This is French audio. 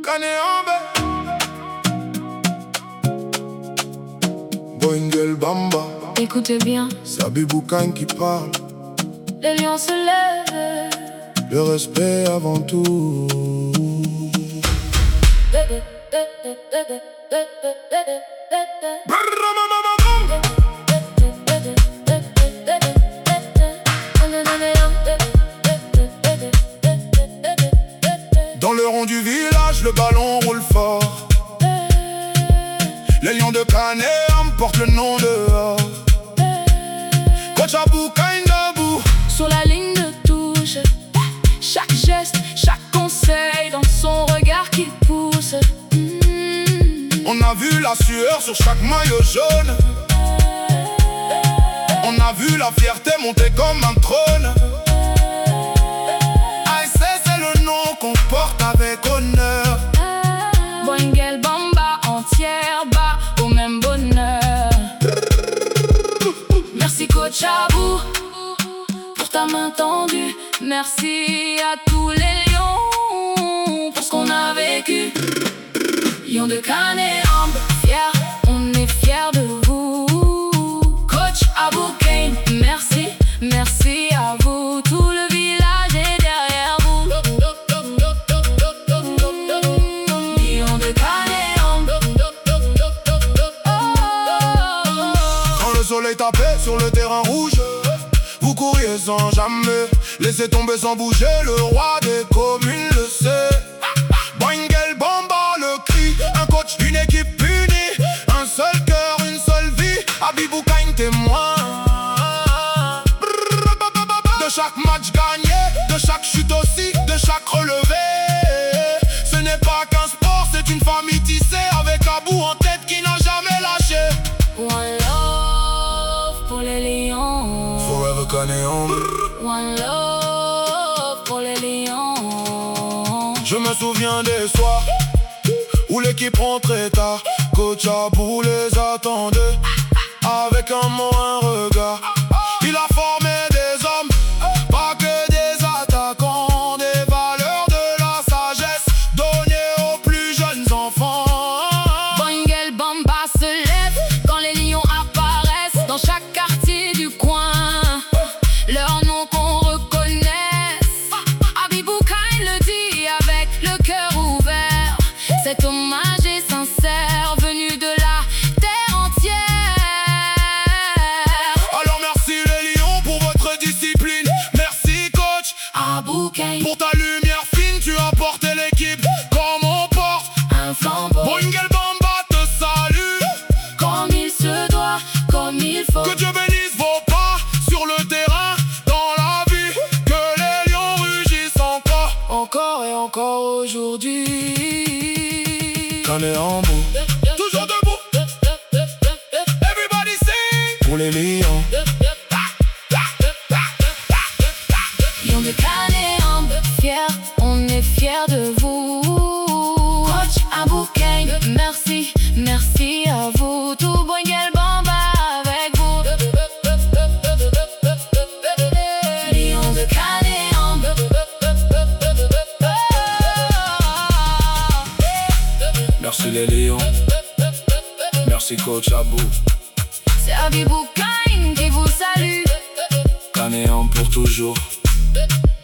Kaneambe. Boingel Bamba. Écoutez bien, c'est Habibou Kane qui parle. les lions se lèvent. Le respect avant tout. Dans le rond du village, le ballon roule fort. Les lions de Kaneam portent le nom dehors. Coach Habibou Kane debout sur la ligne de touche. Chaque geste, chaque conseil dans son regard qui pousse. On a vu la sueur sur chaque maillot jaune. On a vu la fierté monter comme un trône. ASC, c'est le nom qu'on porte avec honneur. Boingel Bamba entière bat au même bonheur. Merci coach Habibou pour ta main tendue. Merci à tous les lions pour ce qu'on a vécu. Lions de Kaneam, fiers, on est fiers de vous. Coach Habibou Kane, merci, merci à vous. Tout le village est derrière vous. Lions de Kaneam. Quand le soleil tapait sur le terrain rouge, vous couriez sans jamais laisser tomber sans bouger. Le roi des communes le sait. Boingel Bamba le cri, un coach, une équipe unie, un seul cœur, une seule vie. Habibou Kane témoin de chaque match gagné, de chaque chute aussi, de chaque relevé. Ce n'est pas qu'un sport, c'est une famille tissée avec Habibou en tête qui n'a jamais lâché. One love pour les lions. Forever Kaneam. One love pour les lions. Je me souviens des soirs où l'équipe rentrait tard. Coach Habibou les attendait avec un mot, un regard. Il a formé des hommes, pas que des attaquants. Des valeurs, de la sagesse données aux plus jeunes enfants. Boingel Bamba se lève quand les lions apparaissent dans chaque quartier du coin. Leur nom qu'on reconnaisse. Habibou Kane le dit avec le cœur ouvert. Cet hommage est sincère, venu de la terre entière. Alors merci les lions pour votre discipline. Merci coach Habibou Kane, pour ta lumière fine. Tu as porté l'équipe comme on porte un flambeau, Boingel Bamba te salue comme il se doit, comme il faut. Que Dieu bénisse vos pas sur le terrain, dans la vie. Que les lions rugissent encore Et encore aujourd'hui. Kaneam, toujours debout. Everybody sing pour les lions. Lions de Kaneam, fiers, on est fiers de vous. Coach Habibou Kane, merci, merci à vous. Tout Boingel Bamba avec vous. Lions de Kaneam. Merci les lions. Merci coach Habibou. C'est Habibou Kane qui vous salue. Kaneam pour toujours.